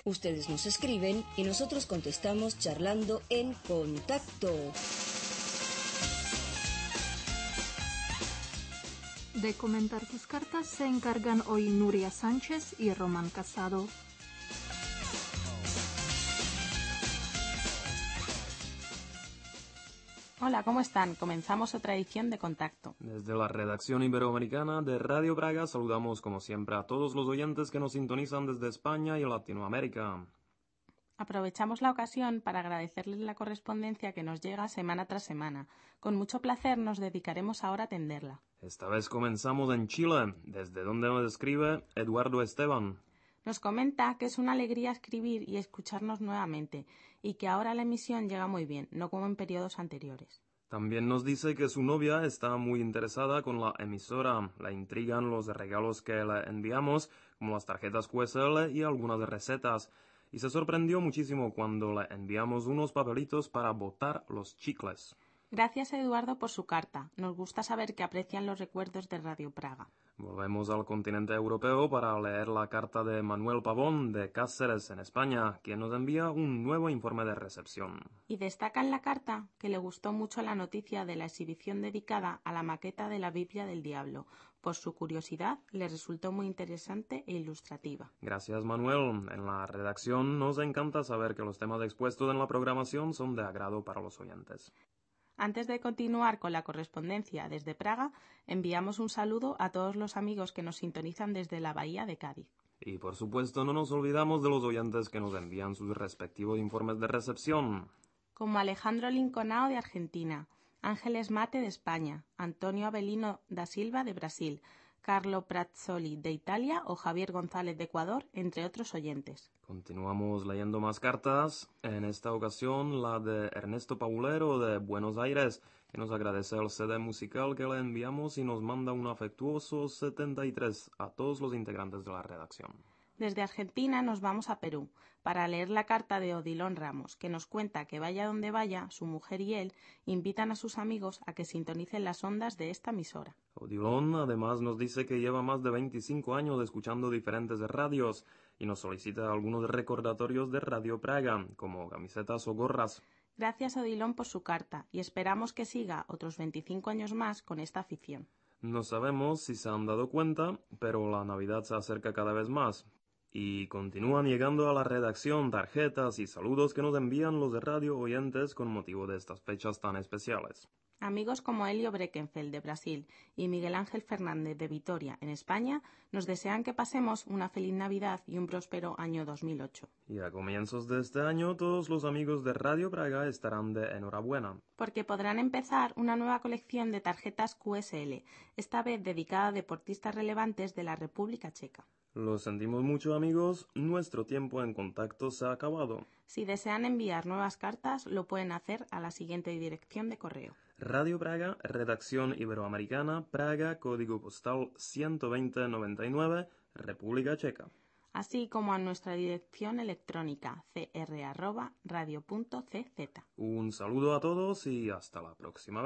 Ustedes nos escriben y nosotros contestamos charlando en Contacto. De comentar sus cartas se encargan hoy Nuria Sánchez y Román Casado. Hola, ¿cómo están? Comenzamos otra edición de Contacto. Desde la redacción iberoamericana de Radio Praga saludamos como siempre a todos los oyentes que nos sintonizan desde España y Latinoamérica. Aprovechamos la ocasión para agradecerles la correspondencia que nos llega semana tras semana. Con mucho placer nos dedicaremos ahora a atenderla. Esta vez comenzamos en Chile, desde donde nos escribe Eduardo Esteban. Nos comenta que es una alegría escribir y escucharnos nuevamente, y que ahora la emisión llega muy bien, no como en periodos anteriores. También nos dice que su novia está muy interesada con la emisora. La intrigan los regalos que le enviamos, como las tarjetas QSL y algunas recetas. Y se sorprendió muchísimo cuando le enviamos unos papelitos para botar los chicles. Gracias, Eduardo, por su carta. Nos gusta saber que aprecian los recuerdos de Radio Praga. Volvemos al continente europeo para leer la carta de Manuel Pavón de Cáceres, en España, quien nos envía un nuevo informe de recepción. Y destaca en la carta que le gustó mucho la noticia de la exhibición dedicada a la maqueta de la Biblia del Diablo. Por su curiosidad, le resultó muy interesante e ilustrativa. Gracias, Manuel. En la redacción nos encanta saber que los temas expuestos en la programación son de agrado para los oyentes. Antes de continuar con la correspondencia desde Praga, enviamos un saludo a todos los amigos que nos sintonizan desde la Bahía de Cádiz. Y por supuesto no nos olvidamos de los oyentes que nos envían sus respectivos informes de recepción. Como Alejandro Linconao de Argentina, Ángeles Mate de España, Antonio Avelino da Silva de Brasil, Carlo Prazzoli de Italia o Javier González de Ecuador, entre otros oyentes. Continuamos leyendo más cartas, en esta ocasión la de Ernesto Paulero de Buenos Aires, que nos agradece el CD musical que le enviamos y nos manda un afectuoso 73 a todos los integrantes de la redacción. Desde Argentina nos vamos a Perú para leer la carta de Odilon Ramos, que nos cuenta que vaya donde vaya, su mujer y él invitan a sus amigos a que sintonicen las ondas de esta emisora. Odilon además nos dice que lleva más de 25 años escuchando diferentes radios y nos solicita algunos recordatorios de Radio Praga, como camisetas o gorras. Gracias, Odilon, por su carta y esperamos que siga otros 25 años más con esta afición. No sabemos si se han dado cuenta, pero la Navidad se acerca cada vez más. Y continúan llegando a la redacción tarjetas y saludos que nos envían los de radio oyentes con motivo de estas fechas tan especiales. Amigos como Elio Breckenfeld de Brasil y Miguel Ángel Fernández de Vitoria en España nos desean que pasemos una feliz Navidad y un próspero año 2008. Y a comienzos de este año todos los amigos de Radio Praga estarán de enhorabuena. Porque podrán empezar una nueva colección de tarjetas QSL, esta vez dedicada a deportistas relevantes de la República Checa. Lo sentimos mucho, amigos, nuestro tiempo en contacto se ha acabado. Si desean enviar nuevas cartas, lo pueden hacer a la siguiente dirección de correo. Radio Praga, Redacción Iberoamericana, Praga, Código Postal 12099, República Checa. Así como a nuestra dirección electrónica cr@radio.cz. Un saludo a todos y hasta la próxima vez.